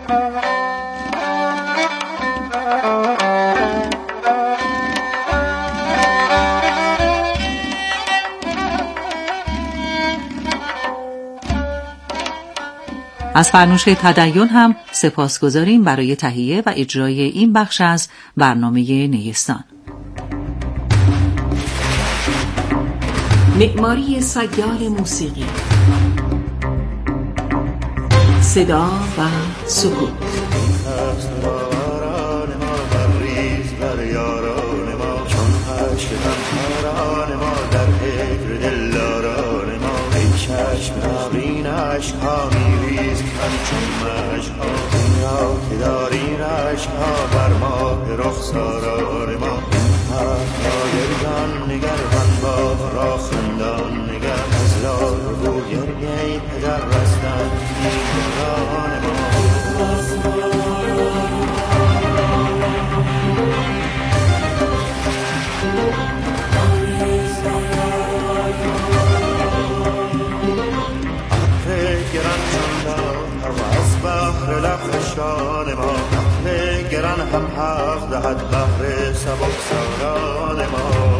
از فرنوش تدین هم سپاسگزاریم برای تهیه و اجرای این بخش از برنامه نیستان. معماری سیال موسیقی، صدا و سکوت. عشقا میریز همچون مشقا دنیا که داری رشقا بر ماه رخساران ما حقا گردان نگر من باغ را خندان نگر از لال و گریه پدر رستن دیگران ما لبخشان ما نخل گران هم حق دهد بحر سبکساران ما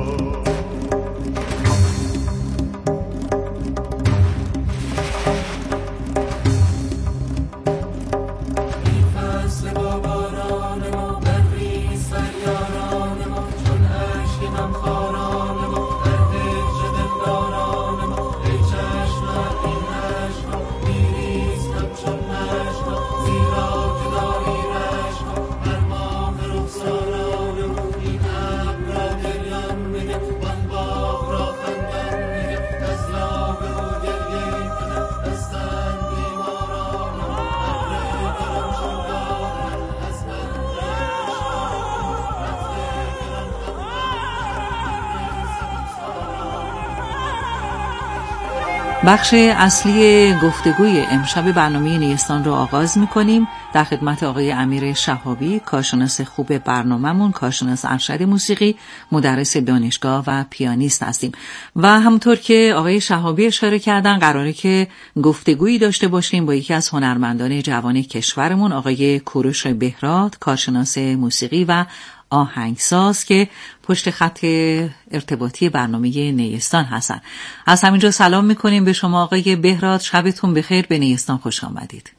بخش اصلی گفتگوی امشب برنامه نیستان رو آغاز می‌کنیم. در خدمت آقای امیر شهابی، کارشناس خوب برنامه‌مون، کارشناس ارشد موسیقی، مدرس دانشگاه و پیانیست هستیم و همونطور که آقای شهابی اشاره کردن قراره که گفتگویی داشته باشیم با یکی از هنرمندان جوان کشورمون، آقای کوروش بهراد، کارشناس موسیقی و آهنگساز که پشت خط ارتباطی برنامه نیستان هستن. از همینجا سلام میکنیم به شما آقای بهراد، شبتون بخیر، به نیستان خوش آمدید.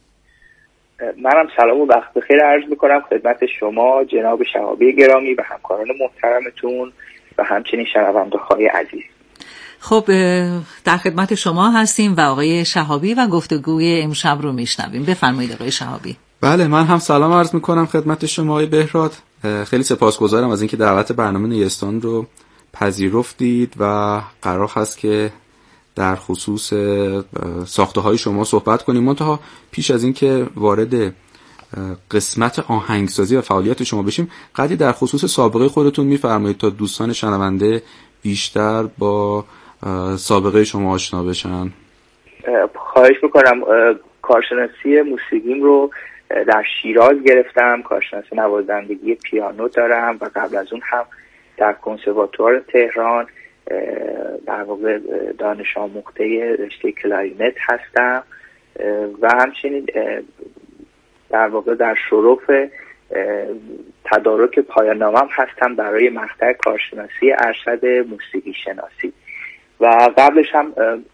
منم سلام و وقت بخیر عرض میکنم خدمت شما جناب شهابی گرامی و همکاران محترمتون و همچنین شنونده‌های عزیز. خب در خدمت شما هستیم و آقای شهابی و گفتگوی امشب رو میشنویم. بفرمایید آقای شهابی. بله، من هم سلام عرض میکنم خدمت شما آقای بهراد. خیلی سپاسگزارم از اینکه دعوت برنامه نیستان رو پذیرفتید و قرار هست که در خصوص ساخته‌های شما صحبت کنیم. منتها پیش از اینکه وارد قسمت آهنگسازی و فعالیت شما بشیم، قدری در خصوص سابقه خودتون میفرمایید تا دوستان شنونده بیشتر با سابقه شما آشنا بشن؟ خواهش میکنم. کارشناسی موسیقیم رو در شیراز گرفتم، کارشناسی نوازندگی پیانو دارم و قبل از اون هم در کنسرواتوار تهران در واقع دانش آموخته رشته کلارینت هستم و همچنین در واقع در شرف تدارک پایان نامم هستم برای مقطع کارشناسی ارشد موسیقی شناسی و قبلش هم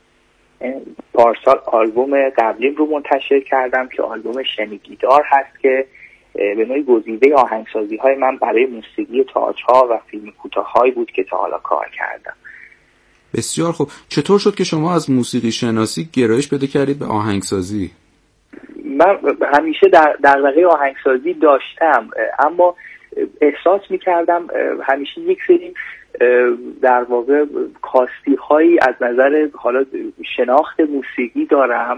پارسال آلبوم قبلیم رو منتشر کردم که آلبوم شنیگیدار هست که به نوعی گزیده آهنگسازی های من برای موسیقی تئاترها و فیلم کوتاهایی بود که تا حالا کار کردم. بسیار خوب. چطور شد که شما از موسیقی شناسی گرایش پیدا کردید به آهنگسازی؟ من همیشه دغدغه آهنگسازی داشتم، اما احساس می‌کردم همیشه یک سری در واقع کاستی هایی از نظر حالا شناخت موسیقی دارم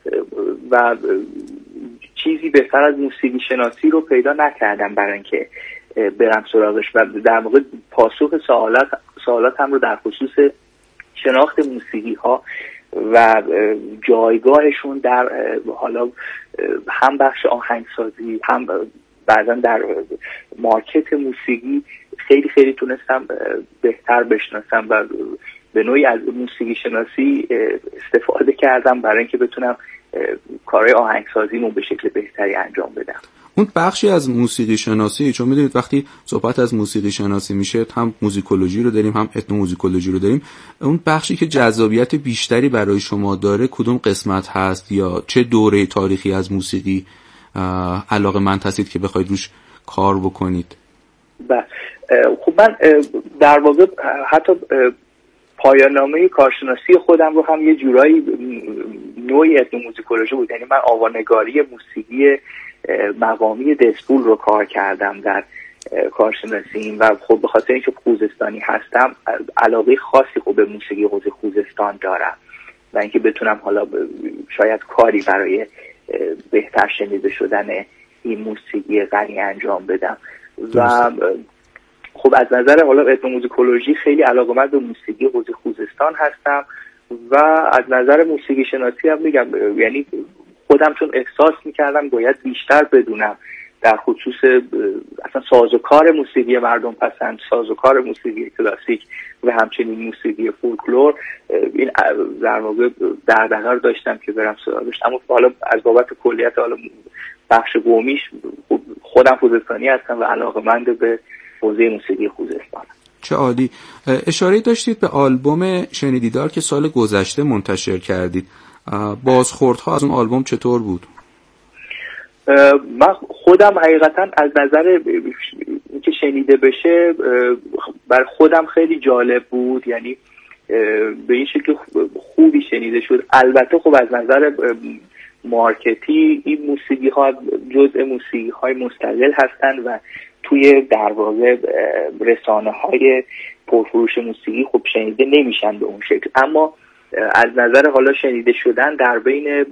و چیزی بهتر از موسیقی شناسی رو پیدا نکردم برای اینکه برم سراغش و در واقع پاسخ سوالاتم رو در خصوص شناخت موسیقی ها و جایگاهشون در حالا هم بخش آهنگسازی هم بعداً در مارکت موسیقی خیلی خیلی تونستم بهتر بشناسم و به نوعی از موسیقی شناسی استفاده کردم برای اینکه بتونم کارهای آهنگسازیمون به شکل بهتری انجام بدم. اون بخشی از موسیقی شناسی، چون میدونید وقتی صحبت از موسیقی شناسی میشه هم موزیکولوژی رو داریم هم اتنوموزیکولوژی رو داریم، اون بخشی که جذابیت بیشتری برای شما داره کدوم قسمت هست یا چه دوره تاریخی از موسیقی علاقه‌مند هستید که بخواید روش کار بکنید؟ خب من در واقع حتی پایان نامه کارشناسی خودم رو هم یه جورایی نوعی اتنوموزیکولوژی بود، یعنی من آوانگاری موسیقی مقامی دسپول رو کار کردم در کارشناسیم و خب به خاطر اینکه خوزستانی هستم علاقه خاصی خب به موسیقی حوزه خوزستان دارم و اینکه بتونم حالا شاید کاری برای بهتر شنیده شدن این موسیقی غنی انجام بدم. و خب از نظر حالا اتنوموزیکولوژی خیلی علاقه‌مند به موسیقی حوزه خوزستان هستم و از نظر موسیقی شناسی هم میگم، یعنی خودم چون احساس میکردم باید بیشتر بدونم در خصوص اصلا سازوکار موسیقی مردم پسند، سازوکار موسیقی کلاسیک و همچنین موسیقی فولکلور، این در واقع دغدغه رو داشتم که برم سراغش. اما حالا از بابت کلیت حالا بخش قومیش خودم خوزستانی هستم و علاقه‌مند به حوزه موسیقی خوزستانم. چه عالی. اشاره داشتید به آلبوم شنیدیدار که سال گذشته منتشر کردید. بازخوردها از اون آلبوم چطور بود؟ من خودم حقیقتا از نظر اینکه شنیده بشه بر خودم خیلی جالب بود، یعنی به این شکل خوبی شنیده شد. البته خب از نظر مارکتی این موسیقی ها جزء موسیقی های مستقل هستند و توی در واقع رسانه های پرفروش موسیقی خب شنیده نمیشن به اون شکل، اما از نظر حالا شنیده شدن در بین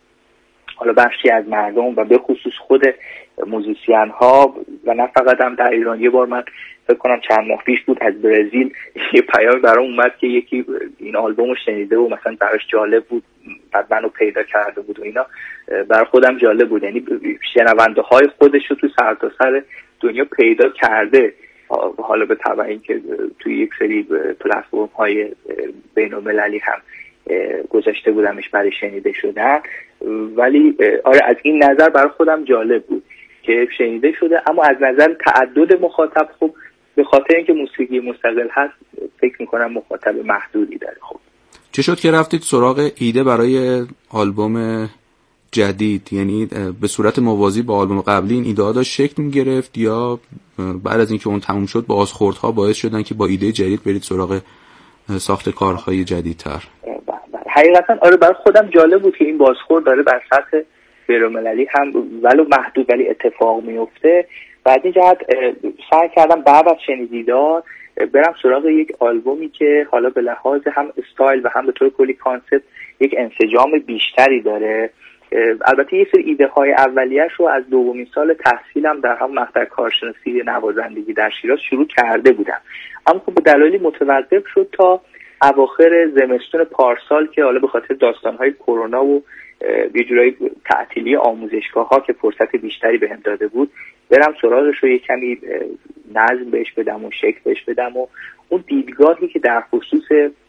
حالا بخشی از مردم و به خصوص خود موزیسین ها و نه فقط هم در ایران، یه بار من فکر کنم چند ماه پیش بود از برزیل یه پیام برام اومد که یکی این آلبومو شنیده و مثلا براش جالب بود، بعد منو پیدا کرده بود و اینا. برای خودم جالب بود، یعنی شنونده های خودش رو تو سرتاسر دنیا پیدا کرده. حالا به تبع اینکه توی یک سری پلتفرم های بین‌المللی هم گذاشته بودمش برای شنیده شدن، ولی آره از این نظر برای خودم جالب بود که شنیده شده. اما از نظر تعدد مخاطب خب به خاطر اینکه موسیقی مستقل هست فکر میکنم مخاطب محدودی داره. خب چه شد که رفتید سراغ ایده برای آلبوم جدید؟ یعنی به صورت موازی با آلبوم قبلی این ایده ها داشت شکل میگرفت یا بعد از اینکه اون تموم شد بازخوردها باعث شدن که با ایده جدید برید سراغ ساخت کارهای جدیدتر؟ حقیقتا آره برای خودم جالب بود که این بازخورد داره بر سطح بین‌المللی هم ولو محدود ولی اتفاق میفته. بعد این جهت سعی کردم بعد از شنیدیدار برم سراغ یک آلبومی که حالا به لحاظ هم استایل و هم به طور کلی کانسپت یک انسجام بیشتری داره. البته یه سری ایده های اولیه‌اش رو از دومین سال تحصیلم در هم مقطع کارشناسی نوازندگی در شیراز شروع کرده بودم، اما خب به دلایلی متوقف شد تا اواخر زمستون پارسال که حالا به خاطر داستان‌های کرونا و یه جورایی تعطیلی آموزشگاه‌ها که فرصت بیشتری بهم داده بود برم سراغش رو یه کمی نظم بهش بدم و شکل بهش بدم و اون دیدگاهی که در خصوص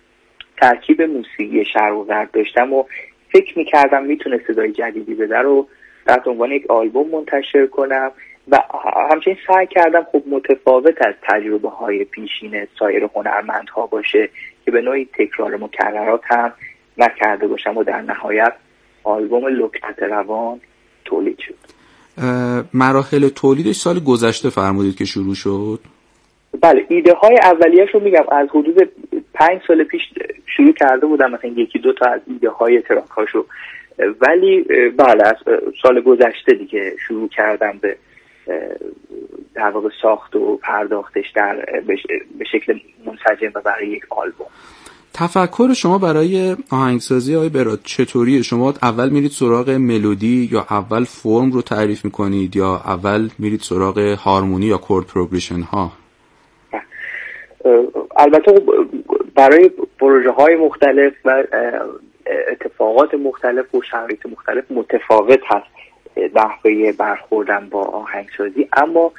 ترکیب موسیقی شرق و غرب داشتم و فکر می‌کردم میتونه صدای جدیدی بده رو تحت عنوان یک آلبوم منتشر کنم و همچنین سعی کردم خب متفاوت از تجربه‌های پیشین سایر هنرمندها باشه که به نوعی تکرار مکررات هم نکرده باشم و در نهایت آلبوم لکنت روان تولید شد. مراحل تولیدش سال گذشته فرمودید که شروع شد؟ بله، ایده های اولیه‌اش رو میگم از حدود 5 سال پیش شروع کرده بودم، مثلا یکی دو تا از ایده های تراکاشو، ولی بله از سال گذشته دیگه شروع کردم به در واقع ساخت و پرداختش به شکل منسجم و برای یک آلبوم. تفکر شما برای آهنگسازی آقای براد چطوریه؟ شما اول میرید سراغ ملودی یا اول فرم رو تعریف میکنید یا اول میرید سراغ هارمونی یا کورد پروگرشن ها؟ البته برای پروژه های مختلف و اتفاقات مختلف و شرایط مختلف متفاوت هست نحوه برخوردن با آهنگسازی، اما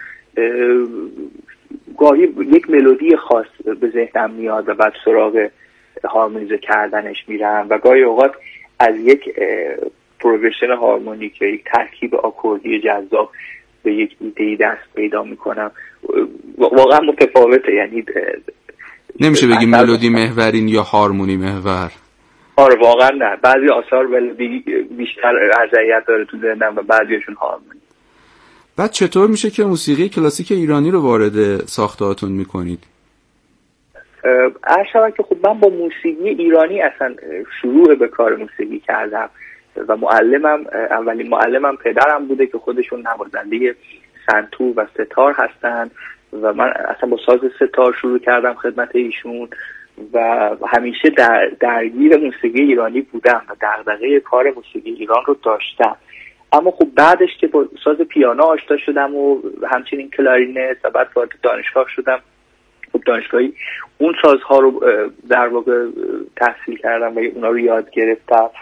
گاهی یک ملودی خاص به ذهنم میاد و بعد سراغ هارمونیزه کردنش میرم و گاهی اوقات از یک پروگرشن هارمونیک یا یک ترکیب آکوردی جذاب به یک ایده‌ای دست پیدا میکنم. واقعا متفاوته، یعنی نمیشه بگی ملودی محورین یا هارمونی محور. آره واقعا نه، بعضی آثار ملودی بیشتر ارجحیت داره تو ذهنم و بعضیشون هارمونی. بعد چطور میشه که موسیقی کلاسیک ایرانی رو وارد ساخته‌هاتون میکنید؟ عرض که خب من با موسیقی ایرانی اصلا شروع به کار موسیقی کردم و اولین معلمم پدرم بوده که خودشون نوازنده سنتور و ستار هستن و من اصلا با ساز ستار شروع کردم خدمت ایشون و همیشه درگیر موسیقی ایرانی بودم و دغدغه کار موسیقی ایران رو داشتم. اما خب بعدش که با ساز پیانو آشنا شدم و همچنین کلارینت و بعد وارد دانشگاه شدم، خب دانشگاهی اون سازها رو در واقع تحصیل کردم و اونا رو یاد گرفتم،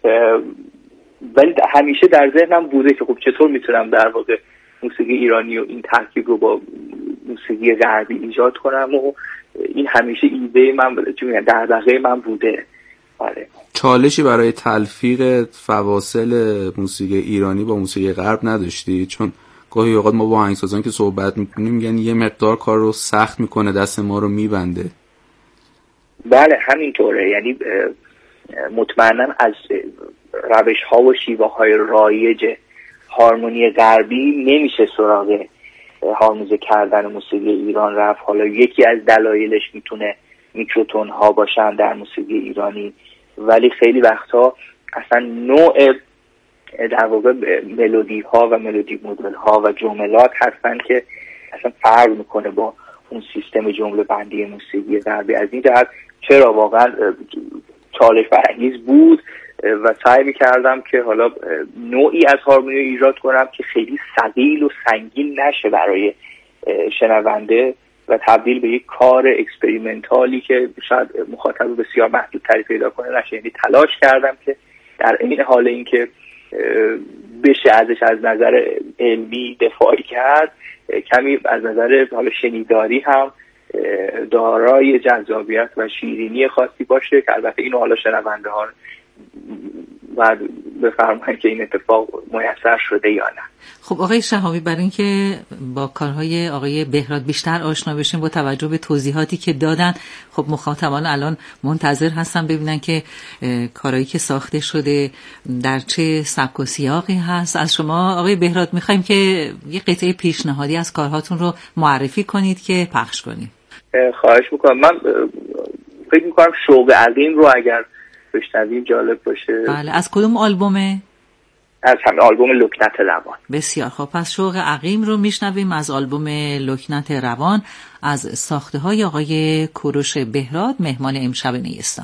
ولی همیشه در ذهنم بوده که خب چطور میتونم در واقع موسیقی ایرانی و این ترکیب رو با موسیقی غربی ایجاد کنم و این همیشه ایده من دغدغه من بوده. آره. چالشی برای تلفیق فواصل موسیقی ایرانی با موسیقی غرب نداشتی؟ چون گاهی اوقات ما با آهنگسازان که صحبت میکنیم میگن یه مقدار کار رو سخت میکنه، دست ما رو میبنده. بله همینطوره، یعنی مطمئنا از روش ها و شیوه های رایج هارمونی غربی نمیشه سراغ هارمونیزه کردن موسیقی ایران رفت. حالا یکی از دلایلش میتونه میکروتون ها باشن در موسیقی ایرانی، ولی خیلی وقتها اصلا نوع در واقع ملودی ها و ملودی مدل ها و جملات هستن که اصلا فرق میکنه با اون سیستم جمله بندی موسیقی غربی. از این جهت چرا واقعا چالش برانگیز بود و سعی میکردم که حالا نوعی از هارمونی رو ایجاد کنم که خیلی ثقیل و سنگین نشه برای شنونده و تبدیل به یک کار اکسپریمنتالی که شاید مخاطب بسیار محدودتری پیدا کنه نشه. یعنی تلاش کردم که در این حال اینکه بشه ازش از نظر علمی دفاعی کرد، کمی از نظر حالا شنیداری هم دارای جذابیت و شیرینی خاصی باشه که البته اینو حالا شنونده ها بعد بفرمایید که این اتفاق میسر شده یا نه. خب آقای شهابی، برای اینکه با کارهای آقای بهراد بیشتر آشنا بشیم با توجه به توضیحاتی که دادن، خب مخاطبان الان منتظر هستن ببینن که کارهایی که ساخته شده در چه سبک و سیاقی هست. از شما آقای بهراد میخوایم که یه قطعه پیشنهادی از کارهاتون رو معرفی کنید که پخش کنیم. خواهش میکنم. من فکر میکنم شوق عظیم رو اگر بشنویم جالب باشه. بله، از کدوم آلبومه؟ از همین آلبوم لکنت روان. بسیار خب، پس شوق عقیم رو میشنویم از آلبوم لکنت روان از ساخته های آقای کوروش بهراد، مهمان امشب نیستان.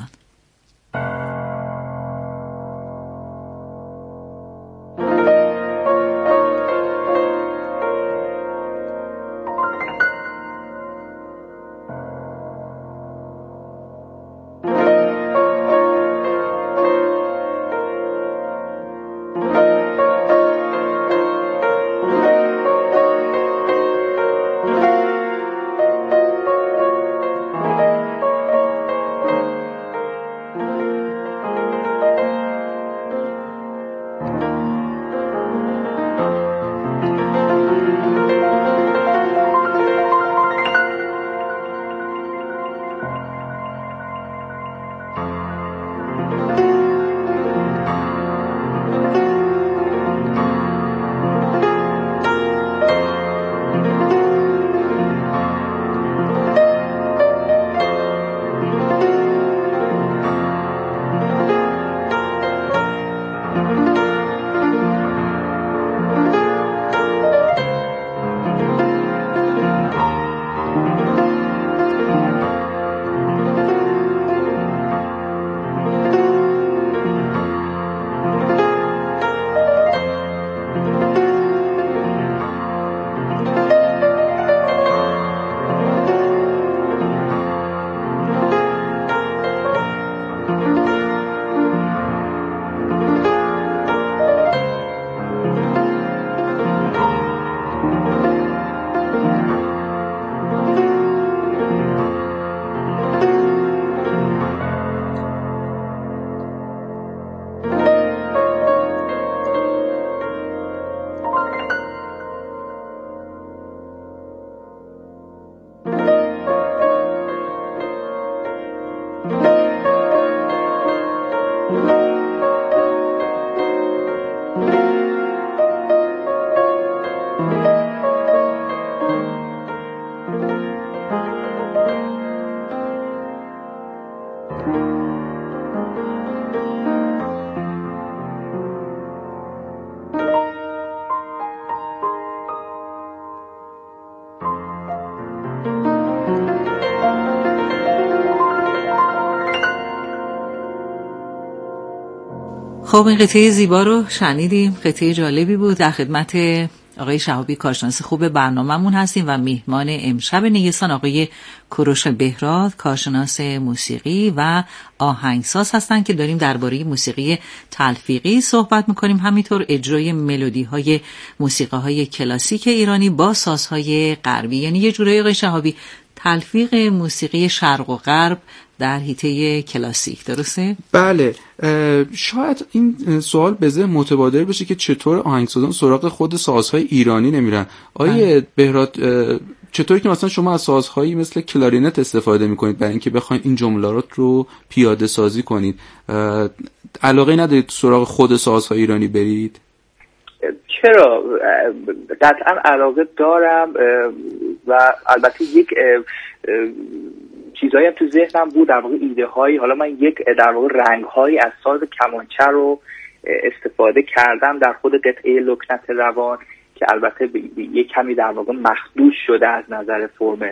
خب این قطعه زیبا رو شنیدیم، قطعه جالبی بود. در خدمت آقای شهابی کارشناس خوب برنامه‌مون هستیم و میهمان امشب نیستان آقای کوروش بهراد، کارشناس موسیقی و آهنگساز هستن که داریم درباره موسیقی تلفیقی صحبت میکنیم، همینطور اجرای ملودی‌های موسیقی‌های کلاسیک ایرانی با سازهای غربی. یعنی یه جورایی آقای شهابی تلفیق موسیقی شرق و غرب در حیطه کلاسیک، درسته؟ بله. شاید این سوال به ذهن متبادر بشه که چطور آهنگسازان سراغ خود سازهای ایرانی نمیرن. آیه بهراد، چطوری که مثلا شما از سازهایی مثل کلارینت استفاده میکنید برای اینکه بخواید این جملات رو پیاده سازی کنید؟ علاقه ندارید سراغ خود سازهای ایرانی برید؟ چرا؟ قطعا علاقه دارم و البته یک چیزایی هم تو ذهنم بود، در واقع ایده هایی. حالا من در واقع رنگ هایی از ساز کمانچه رو استفاده کردم در خود قطعه لکنت روان که البته یک کمی در واقع مخدوش شده از نظر فرم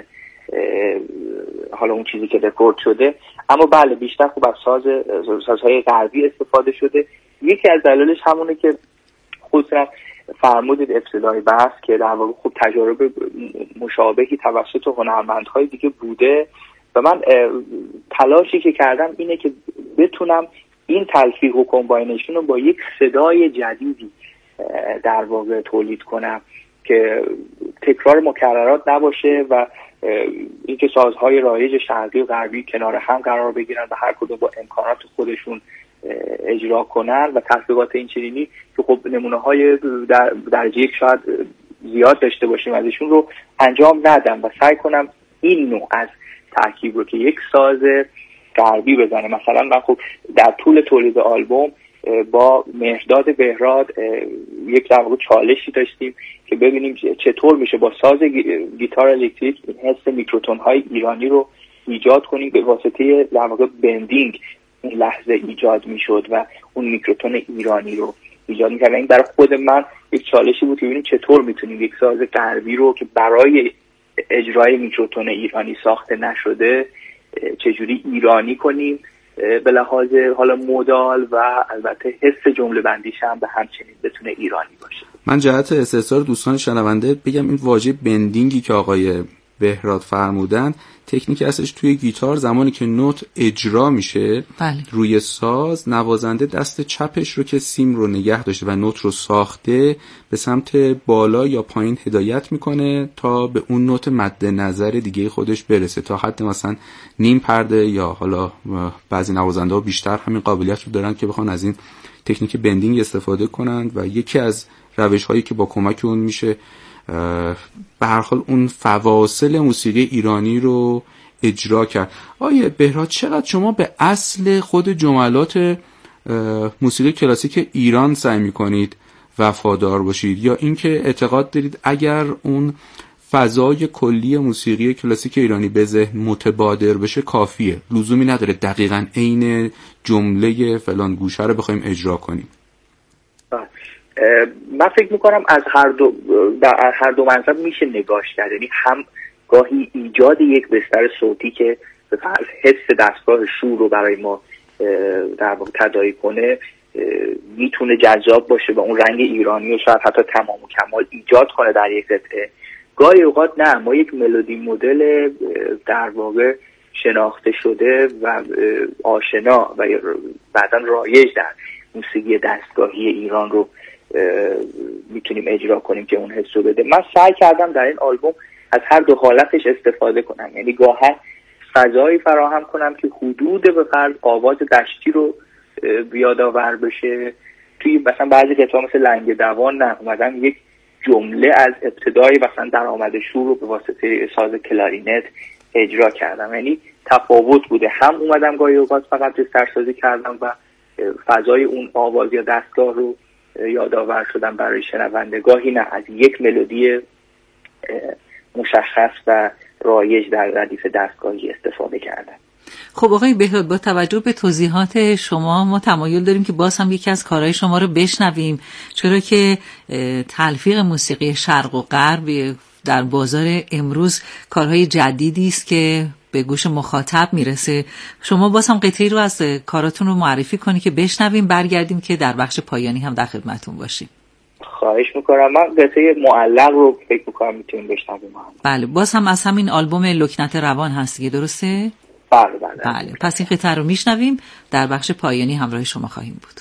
حالا اون چیزی که رکورد شده، اما بله بیشتر خوب از سازهای غربی استفاده شده. یکی از دلایلش همونه که خودتون فرمودید ابتدای بحث که در واقع خب تجارب مشابهی توسط هنرمندهای دیگه بوده و من تلاشی که کردم اینه که بتونم این تلفیق و کمباینیشن رو با یک صدای جدیدی در واقع تولید کنم که تکرار مکررات نباشه و اینکه سازهای رایج شرقی و غربی کنار هم قرار بگیرن و هر کدوم با امکانات خودشون اجرا کنن و تطبیقات این چنینی که خب نمونه های درجه یک شاید زیاد داشته باشیم ازشون رو انجام ندم و سعی کنم این نوع از ترکیب رو که یک ساز غربی بزنه. مثلا من خب در طول تولید آلبوم با مهرداد بهراد یک در واقع چالشی داشتیم که ببینیم چطور میشه با ساز گیتار الکتریک این حس میکروتون های ایرانی رو ایجاد کنیم به واسطه در واقع بندینگ این لحظه ایجاد میشد و اون میکروتون ایرانی رو ایجاد میکرد. این برای خود من یک چالشی بود که ببینیم چطور میتونیم یک ساز غربی رو که برای اجرای میکروتون ایرانی ساخته نشده چجوری ایرانی کنیم به لحاظ حالا مودال و البته حس جمله بندیش هم به همچنین بتونه ایرانی باشه. من جهت استفسار دوستان شنونده بگم این واژه بندینگی که آقای بهراد فرمودن تکنیک هستش توی گیتار. زمانی که نوت اجرا میشه روی ساز، نوازنده دست چپش رو که سیم رو نگه داشته و نوت رو ساخته به سمت بالا یا پایین هدایت میکنه تا به اون نوت مد نظر دیگه خودش برسه، تا حد مثلا نیم پرده، یا حالا بعضی نوازنده ها بیشتر همین قابلیت رو دارن که بخوان از این تکنیک بندینگ استفاده کنند و یکی از روش هایی که با کمک اون میشه به هر حال اون فواصل موسیقی ایرانی رو اجرا کرد. آیه بهراد، چقدر شما به اصل خود جملات موسیقی کلاسیک ایران سعی میکنید وفادار باشید، یا اینکه اعتقاد دارید اگر اون فضای کلی موسیقی کلاسیک ایرانی به ذهن متبادر بشه کافیه، لزومی نداره دقیقاً عین جمله فلان گوشه رو بخوایم اجرا کنیم؟ من فکر میکنم از هر دو منظر میشه نگاش کرد. یعنی هم گاهی ایجاد یک بستر صوتی که به فرض حس دستگاه شور رو برای ما در واقع تداعی کنه میتونه جذاب باشه و اون رنگ ایرانی رو شاید حتی تمام و کمال ایجاد کنه در یک قطعه. گاهی اوقات نه، ما یک ملودی مدل در واقع شناخته شده و آشنا و بعداً رایج در موسیقی دستگاهی ایران رو میتونیم اجرا کنیم که اون حس رو بده. من سعی کردم در این آلبوم از هر دو حالتش استفاده کنم، یعنی گاهن فضایی فراهم کنم که حدود به فرض آواز دشتی رو بیادآور بشه. توی مثلا بعضی قطعه مثل لنگ دوان نه، اومدم یک جمله از ابتدای مثلا در آمد شور رو به واسطه ساز کلارینت اجرا کردم. یعنی تفاوت بوده، هم اومدم گاهی اوقات فقط بسترسازی کردم و فضای اون آواز یا دستگاه رو یادآور شدم برای شنونده، گاهی نه از یک ملودی مشخص و رایج در ردیف دستگاهی استفاده کردم. خب آقای بهراد، با توجه به توضیحات شما ما تمایل داریم که باز هم یکی از کارهای شما رو بشنویم، چرا که تلفیق موسیقی شرق و غرب در بازار امروز کارهای جدیدی است که به گوش مخاطب میرسه. شما باز هم قطعی رو از کاراتون رو معرفی کنی که بشنویم، برگردیم که در بخش پایانی هم در خدمتون باشیم. خواهش میکنم. من قطعه معلق رو فکر میکنم میتونیم بشنویم. بله، باز هم از همین آلبوم لکنت روان هست دیگه، درسته؟ بله. پس این قطعه رو میشنویم، در بخش پایانی همراه شما خواهیم بود.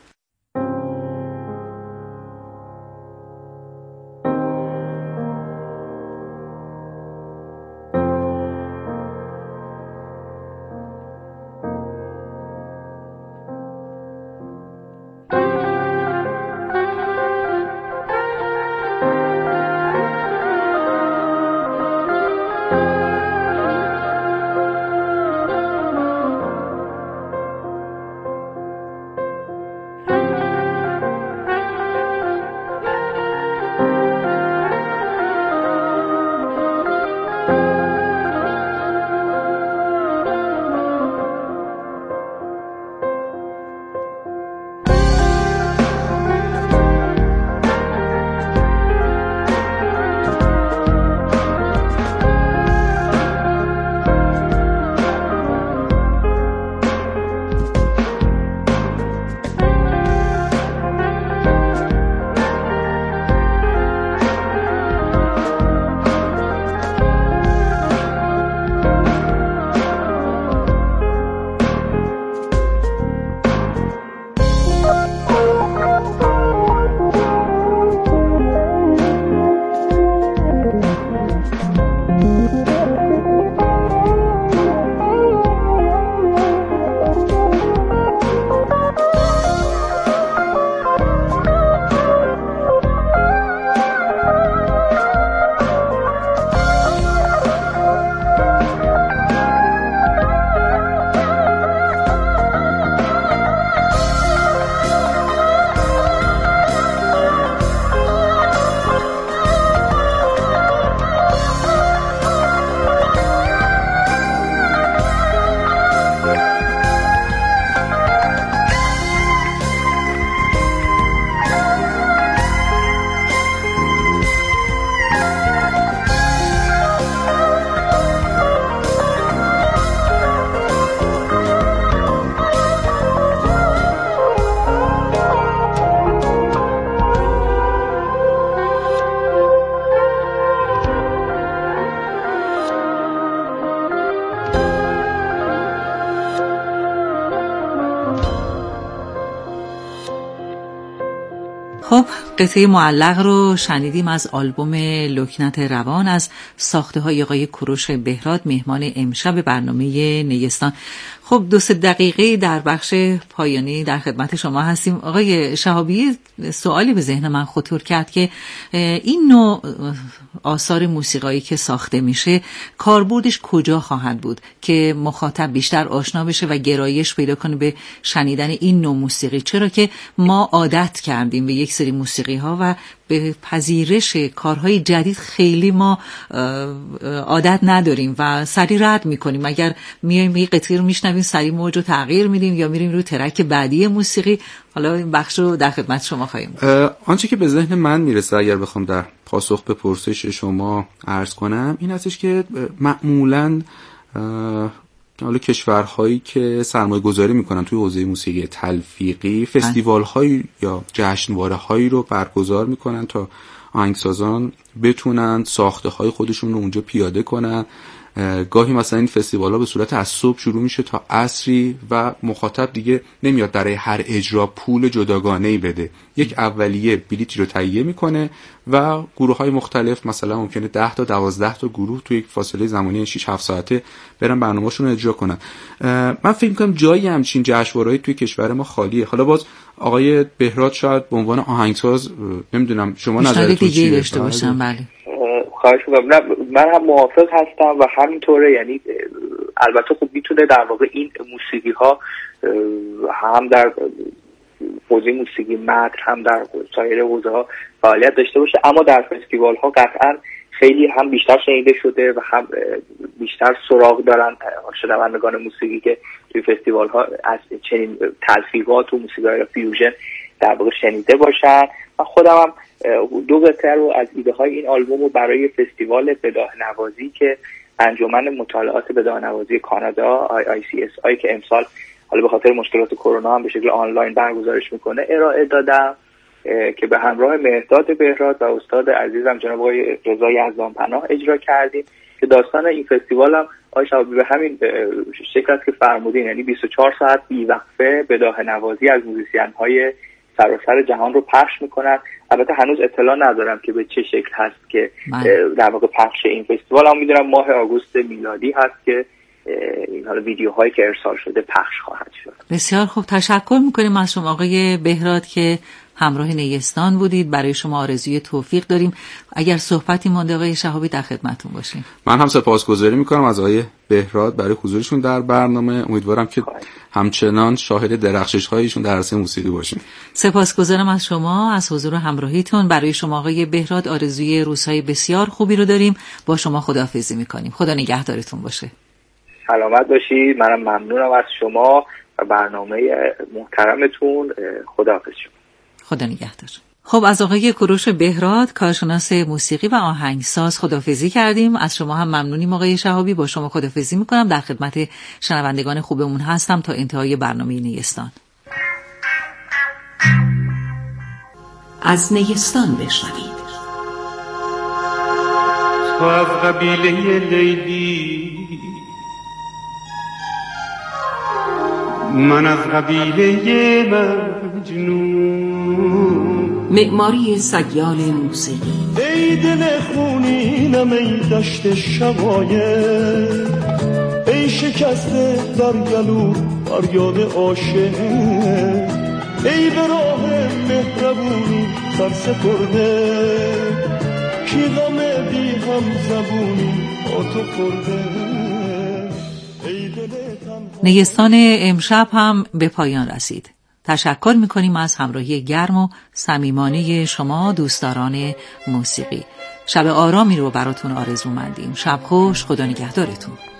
خب قطعه معلق رو شنیدیم از آلبوم لکنت روان از ساخته های آقای کوروش بهراد، مهمان امشب برنامه نیستان. خب 2-3 دقیقه در بخش پایانی در خدمت شما هستیم. آقای شهابی، سوالی به ذهن من خطور کرد که این نوع آثار موسیقایی که ساخته میشه کاربردش کجا خواهد بود که مخاطب بیشتر آشنا بشه و گرایش پیدا کنه به شنیدن این نوع موسیقی، چرا که ما عادت کردیم به یک سری موسیقی ها و به پذیرش کارهای جدید خیلی ما عادت نداریم و سریع رد میکنیم. اگر میایم یه قطعه رو میشنویم سریع موج رو تغییر میدیم یا میریم رو ترک بعدی موسیقی. حالا این بخش رو در خدمت شما خواهیم. آنچه که به ذهن من میرسه اگر بخوام در پاسخ به پرسش شما عرض کنم این هستش که معمولاً حالا کشورهایی که سرمایه گذاری میکنن توی حوزه موسیقی تلفیقی فستیوال هایی یا جشنواره هایی رو برگزار میکنن تا آهنگسازان بتونن ساخته های خودشون رو اونجا پیاده کنن. گاهی مثلا این فستیوال ها به صورت از صبح شروع میشه تا عصری و مخاطب دیگه نمیاد برای هر اجرا پول جداگانه‌ای بده، یک اولیه بلیتی رو تهیه میکنه و گروه های مختلف مثلا ممکنه 10 تا 12 تا گروه توی یک فاصله زمانی 6-7 ساعته برن برنامه‌شون رو اجرا کنن. من فکر میکنم جایی همچین جشنواره‌ای توی کشور ما خالیه. حالا باز آقای بهراد شاید به عنوان آهنگساز نمیدونم شما نظرتون چیه داشته باشم. بله خواهش می‌کنم. نه من هم موافق هستم و همینطوره. یعنی البته خب میتونه در واقع این موسیقی ها هم در حوزه موسیقی متن هم در سایر حوزه ها فعالیت داشته باشه، اما در فستیوال ها قطعا خیلی هم بیشتر شنیده شده و هم بیشتر سراغ دارن شنوندگان موسیقی که توی فستیوال ها از چنین تلفیقات و موسیقی فیوژن در واقع شنیده باشن. من خودم هم 2 قطعه رو از ایده های این آلبوم رو برای فستیوال بداهه نوازی که انجمن مطالعات بداهه‌نوازی کانادا ICSI که امسال حالا به خاطر مشکلات کرونا هم به شکل آنلاین برگزارش میکنه ارائه دادم که به همراه مهرداد بهراد و استاد عزیزم جناب آقای رضا یزدانپناه اجرا کردیم که داستان این فستیوال هم آقای شهابی به همین شکل است که فرمودین، یعنی 24 ساعت بی‌وقفه بداهه‌نوازی از موزیسین‌های سراسر جهان رو پخش میکنن. البته هنوز اطلاع ندارم که به چه شکل هست که در واقع پخش این فستیوال، هم میدونم ماه آگوست میلادی هست که این حالا ویدیوهایی که ارسال شده پخش خواهد شد. بسیار خوب، تشکر میکنیم از شما آقای بهراد که همراه نیستان بودید. برای شما آرزوی توفیق داریم. اگر صحبتی مونده آقای شهابی در خدمتتون باشیم. من هم سپاسگزاری میکنم از آقای بهراد برای حضورشون در برنامه. امیدوارم که همچنان شاهد درخشش‌هایشون در عرصه موسیقی باشیم. سپاسگزارم از شما از حضور و همراهیتون. برای شما آقای بهراد آرزوی روزهای بسیار خوبی رو داریم. با شما خداحافظی میکنیم. خدا نگهدارتون باشه. سلامت باشید. منم ممنونم از شما و برنامه محترمتون. خداحافظ شما. خدا نگهدار. خب از آقای کوروش بهراد کارشناس موسیقی و آهنگساز خداحافظی کردیم. از شما هم ممنونیم آقای شهابی. با شما خداحافظی میکنم. در خدمت شنوندگان خوبمون هستم تا انتهای برنامه نیستان. از نیستان بشنوید. تو از قبیله لیلی، من از قبیله مجنون. معماری سیال موسیقی. ای دل خونینم، ای دشت شقایق، ای شکسته در گلو فریاد عاشق، ای به راه مهربونی سرسپرده، کی غم بی هم زبونی با تو خورده. نیستان امشب هم به پایان رسید. تشکر میکنیم از همراهی گرم و صمیمانه شما دوستداران موسیقی. شب آرامی رو براتون آرزو مندیم. شب خوش. خدا نگهدارتون.